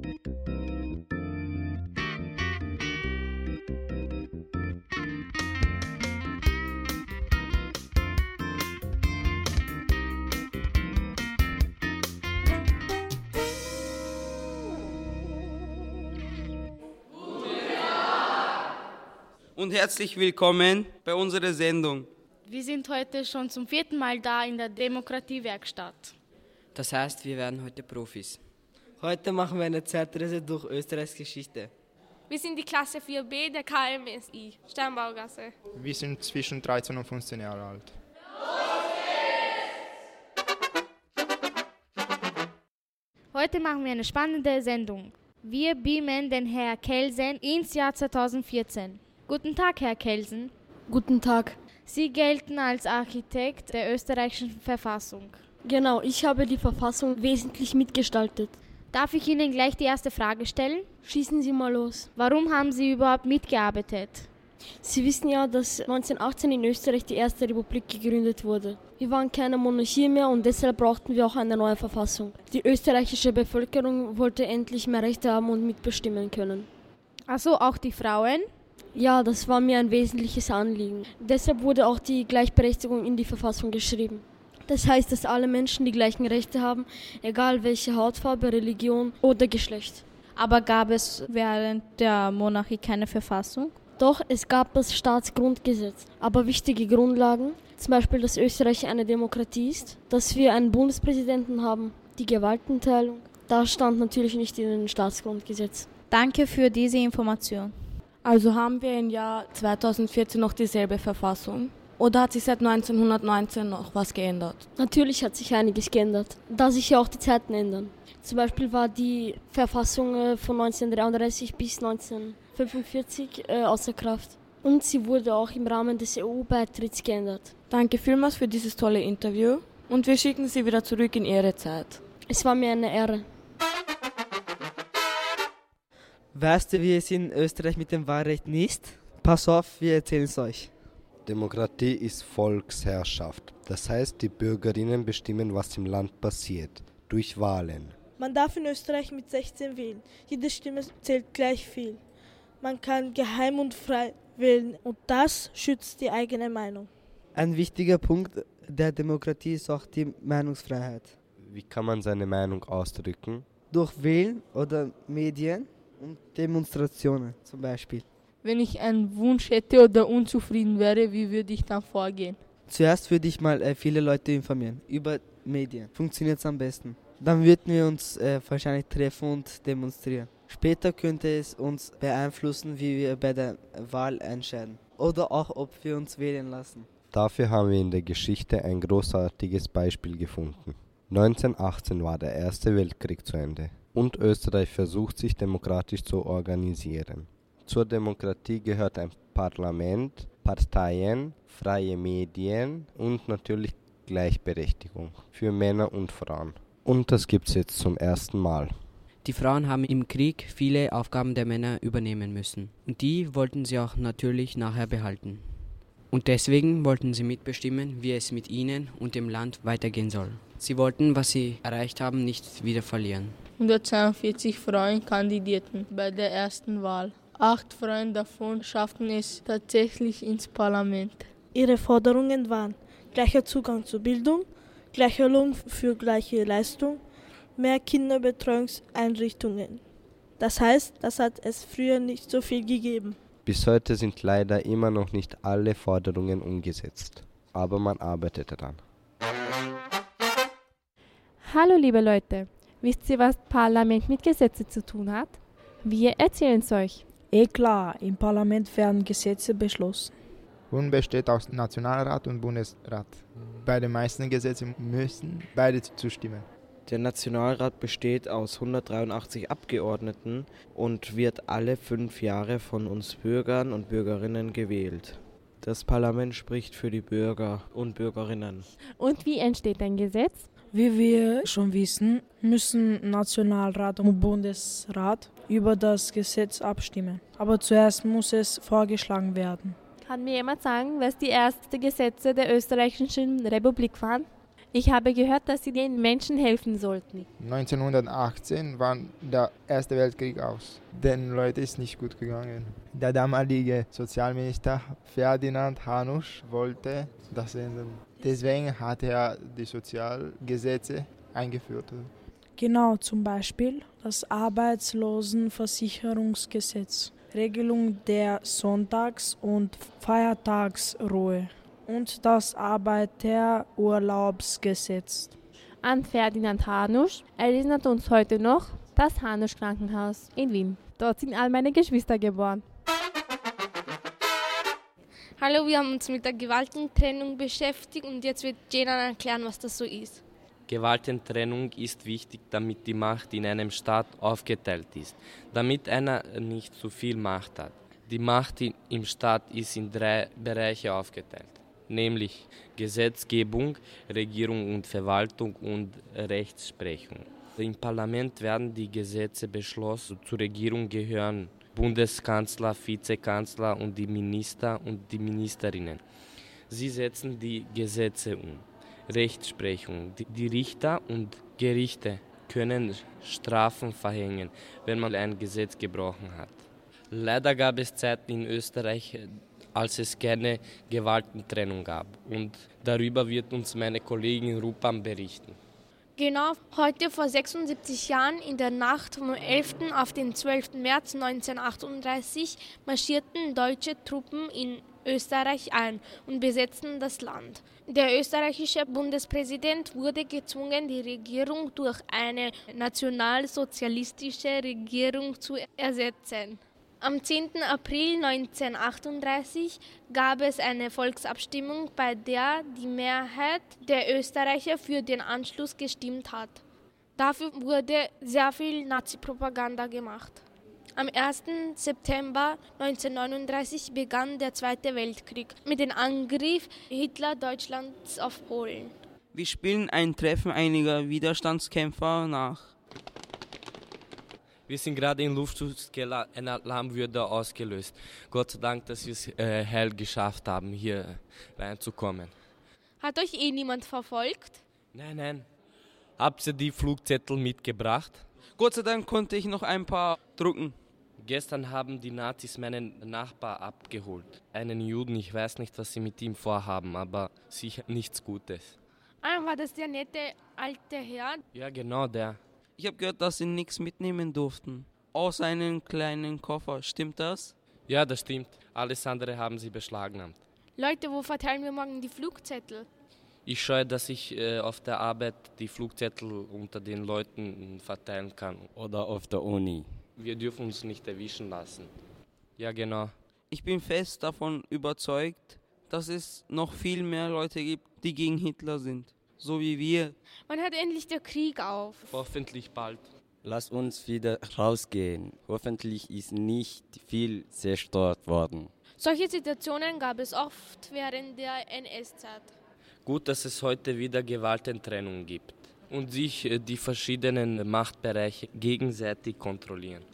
Und herzlich willkommen bei unserer Sendung. Wir sind heute schon zum 4. Mal da in der Demokratiewerkstatt. Das heißt, wir werden heute Profis. Heute machen wir eine Zeitreise durch Österreichs Geschichte. Wir sind die Klasse 4b der KMSI, Sternbaugasse. Wir sind zwischen 13 und 15 Jahre alt. Heute machen wir eine spannende Sendung. Wir beamen den Herrn Kelsen ins Jahr 2014. Guten Tag, Herr Kelsen. Guten Tag. Sie gelten als Architekt der österreichischen Verfassung. Genau, ich habe die Verfassung wesentlich mitgestaltet. Darf ich Ihnen gleich die erste Frage stellen? Schießen Sie mal los. Warum haben Sie überhaupt mitgearbeitet? Sie wissen ja, dass 1918 in Österreich die erste Republik gegründet wurde. Wir waren keine Monarchie mehr und deshalb brauchten wir auch eine neue Verfassung. Die österreichische Bevölkerung wollte endlich mehr Rechte haben und mitbestimmen können. Also auch die Frauen? Ja, das war mir ein wesentliches Anliegen. Deshalb wurde auch die Gleichberechtigung in die Verfassung geschrieben. Das heißt, dass alle Menschen die gleichen Rechte haben, egal welche Hautfarbe, Religion oder Geschlecht. Aber gab es während der Monarchie keine Verfassung? Doch, es gab das Staatsgrundgesetz. Aber wichtige Grundlagen, zum Beispiel, dass Österreich eine Demokratie ist, dass wir einen Bundespräsidenten haben, die Gewaltenteilung, das stand natürlich nicht in dem Staatsgrundgesetz. Danke für diese Information. Also haben wir im Jahr 2014 noch dieselbe Verfassung? Oder hat sich seit 1919 noch was geändert? Natürlich hat sich einiges geändert, da sich ja auch die Zeiten ändern. Zum Beispiel war die Verfassung von 1933 bis 1945 außer Kraft. Und sie wurde auch im Rahmen des EU-Beitritts geändert. Danke vielmals für dieses tolle Interview und wir schicken Sie wieder zurück in Ihre Zeit. Es war mir eine Ehre. Weißt du, wie es in Österreich mit dem Wahlrecht ist? Pass auf, wir erzählen es euch. Demokratie ist Volksherrschaft. Das heißt, die Bürgerinnen bestimmen, was im Land passiert, durch Wahlen. Man darf in Österreich mit 16 wählen. Jede Stimme zählt gleich viel. Man kann geheim und frei wählen und das schützt die eigene Meinung. Ein wichtiger Punkt der Demokratie ist auch die Meinungsfreiheit. Wie kann man seine Meinung ausdrücken? Durch Wählen oder Medien und Demonstrationen zum Beispiel. Wenn ich einen Wunsch hätte oder unzufrieden wäre, wie würde ich dann vorgehen? Zuerst würde ich mal viele Leute informieren über Medien. Funktioniert es am besten. Dann würden wir uns wahrscheinlich treffen und demonstrieren. Später könnte es uns beeinflussen, wie wir bei der Wahl entscheiden. Oder auch, ob wir uns wählen lassen. Dafür haben wir in der Geschichte ein großartiges Beispiel gefunden. 1918 war der Erste Weltkrieg zu Ende und Österreich versucht sich demokratisch zu organisieren. Zur Demokratie gehört ein Parlament, Parteien, freie Medien und natürlich Gleichberechtigung für Männer und Frauen. Und das gibt es jetzt zum ersten Mal. Die Frauen haben im Krieg viele Aufgaben der Männer übernehmen müssen. Und die wollten sie auch natürlich nachher behalten. Und deswegen wollten sie mitbestimmen, wie es mit ihnen und dem Land weitergehen soll. Sie wollten, was sie erreicht haben, nicht wieder verlieren. 142 Frauen kandidierten bei der ersten Wahl. 8 Frauen davon schafften es tatsächlich ins Parlament. Ihre Forderungen waren gleicher Zugang zur Bildung, gleicher Lohn für gleiche Leistung, mehr Kinderbetreuungseinrichtungen. Das heißt, das hat es früher nicht so viel gegeben. Bis heute sind leider immer noch nicht alle Forderungen umgesetzt, aber man arbeitet daran. Hallo liebe Leute, wisst ihr, was Parlament mit Gesetzen zu tun hat? Wir erzählen es euch. Klar, im Parlament werden Gesetze beschlossen. Bund besteht aus Nationalrat und Bundesrat. Bei den meisten Gesetzen müssen beide zustimmen. Der Nationalrat besteht aus 183 Abgeordneten und wird alle 5 Jahre von uns Bürgern und Bürgerinnen gewählt. Das Parlament spricht für die Bürger und Bürgerinnen. Und wie entsteht ein Gesetz? Wie wir schon wissen, müssen Nationalrat und Bundesrat über das Gesetz abstimmen. Aber zuerst muss es vorgeschlagen werden. Kann mir jemand sagen, was die ersten Gesetze der österreichischen Republik waren? Ich habe gehört, dass Sie den Menschen helfen sollten. 1918 war der Erste Weltkrieg aus. Den Leuten ist nicht gut gegangen. Der damalige Sozialminister Ferdinand Hanusch wollte das ändern. Deswegen hat er die Sozialgesetze eingeführt. Genau, zum Beispiel das Arbeitslosenversicherungsgesetz, Regelung der Sonntags- und Feiertagsruhe und das Arbeiterurlaubsgesetz. An Ferdinand Hanusch erinnert uns heute noch das Hanusch-Krankenhaus in Wien. Dort sind all meine Geschwister geboren. Hallo, wir haben uns mit der Gewaltentrennung beschäftigt und jetzt wird Jenan erklären, was das so ist. Gewaltentrennung ist wichtig, damit die Macht in einem Staat aufgeteilt ist, damit einer nicht zu viel Macht hat. Die Macht im Staat ist in 3 Bereiche aufgeteilt, nämlich Gesetzgebung, Regierung und Verwaltung und Rechtsprechung. Im Parlament werden die Gesetze beschlossen. Zur Regierung gehören Bundeskanzler, Vizekanzler und die Minister und die Ministerinnen. Sie setzen die Gesetze um. Rechtsprechung. Die Richter und Gerichte können Strafen verhängen, wenn man ein Gesetz gebrochen hat. Leider gab es Zeiten in Österreich, als es keine Gewaltentrennung gab. Und darüber wird uns meine Kollegin Rupam berichten. Genau, heute vor 76 Jahren in der Nacht vom 11. auf den 12. März 1938 marschierten deutsche Truppen in Österreich ein und besetzten das Land. Der österreichische Bundespräsident wurde gezwungen, die Regierung durch eine nationalsozialistische Regierung zu ersetzen. Am 10. April 1938 gab es eine Volksabstimmung, bei der die Mehrheit der Österreicher für den Anschluss gestimmt hat. Dafür wurde sehr viel Nazi-Propaganda gemacht. Am 1. September 1939 begann der Zweite Weltkrieg mit dem Angriff Hitler-Deutschlands auf Polen. Wir spielen ein Treffen einiger Widerstandskämpfer nach. Wir sind gerade im Luftschutzkeller, ein Alarm wurde ausgelöst. Gott sei Dank, dass wir es hell geschafft haben, hier reinzukommen. Hat euch niemand verfolgt? Nein. Habt ihr die Flugzettel mitgebracht? Gott sei Dank konnte ich noch ein paar drucken. Gestern haben die Nazis meinen Nachbar abgeholt. Einen Juden, ich weiß nicht, was sie mit ihm vorhaben, aber sicher nichts Gutes. War das der nette alte Herr? Ja, genau der. Ich habe gehört, dass sie nichts mitnehmen durften. Außer einen kleinen Koffer. Stimmt das? Ja, das stimmt. Alles andere haben sie beschlagnahmt. Leute, wo verteilen wir morgen die Flugzettel? Ich scheue, dass ich auf der Arbeit die Flugzettel unter den Leuten verteilen kann. Oder auf der Uni. Wir dürfen uns nicht erwischen lassen. Ja, genau. Ich bin fest davon überzeugt, dass es noch viel mehr Leute gibt, die gegen Hitler sind. So wie wir. Wann hört endlich der Krieg auf? Hoffentlich bald. Lass uns wieder rausgehen. Hoffentlich ist nicht viel zerstört worden. Solche Situationen gab es oft während der NS-Zeit. Gut, dass es heute wieder Gewaltentrennung gibt und sich die verschiedenen Machtbereiche gegenseitig kontrollieren.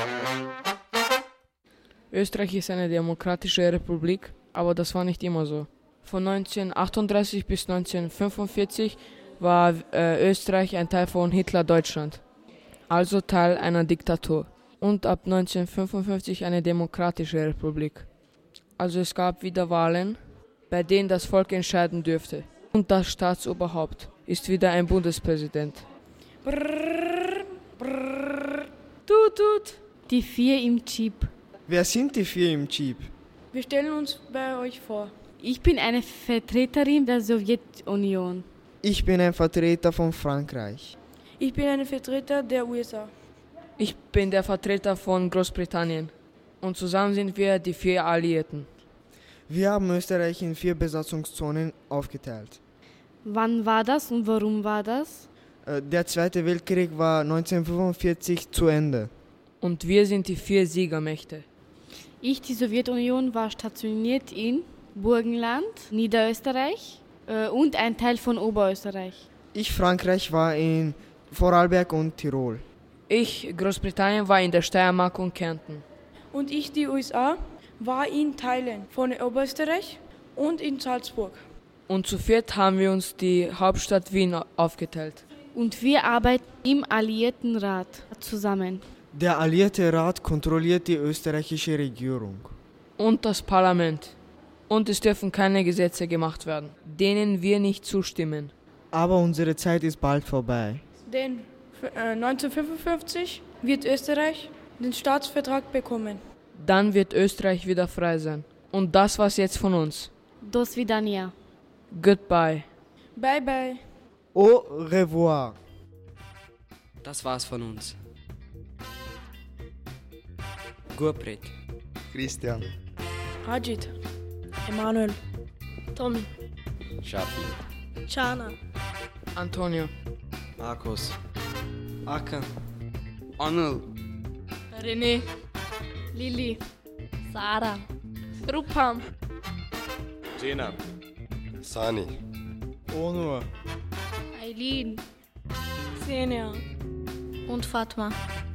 Österreich ist eine demokratische Republik, aber das war nicht immer so. Von 1938 bis 1945 war Österreich ein Teil von Hitler-Deutschland, also Teil einer Diktatur. Und ab 1955 eine demokratische Republik. Also es gab wieder Wahlen, bei denen das Volk entscheiden dürfte. Und das Staatsoberhaupt ist wieder ein Bundespräsident. Brrr, brrr. Tut. Die 4 im Jeep. Wer sind die 4 im Jeep? Wir stellen uns bei euch vor. Ich bin eine Vertreterin der Sowjetunion. Ich bin ein Vertreter von Frankreich. Ich bin ein Vertreter der USA. Ich bin der Vertreter von Großbritannien. Und zusammen sind wir die 4 Alliierten. Wir haben Österreich in 4 Besatzungszonen aufgeteilt. Wann war das und warum war das? Der Zweite Weltkrieg war 1945 zu Ende. Und wir sind die 4 Siegermächte. Die Sowjetunion, war stationiert in Burgenland, Niederösterreich und ein Teil von Oberösterreich. Frankreich, war in Vorarlberg und Tirol. Großbritannien, war in der Steiermark und Kärnten. Und die USA, war in Teilen von Oberösterreich und in Salzburg. Und zu viert haben wir uns die Hauptstadt Wien aufgeteilt. Und wir arbeiten im Alliierten Rat zusammen. Der Alliierte Rat kontrolliert die österreichische Regierung. Und das Parlament. Und es dürfen keine Gesetze gemacht werden, denen wir nicht zustimmen. Aber unsere Zeit ist bald vorbei. Denn 1955 wird Österreich den Staatsvertrag bekommen. Dann wird Österreich wieder frei sein. Und das war's jetzt von uns. Do svidania. Goodbye. Bye bye. Au revoir. Das war's von uns. Gurpret. Christian. Ajit. Emanuel. Tommy. Shafi. Chana. Antonio. Markus. Akan. Anil. René. Lili. Sarah. Rupam. Gina. Sani. Onur. Eileen. Xenia. Und Fatma.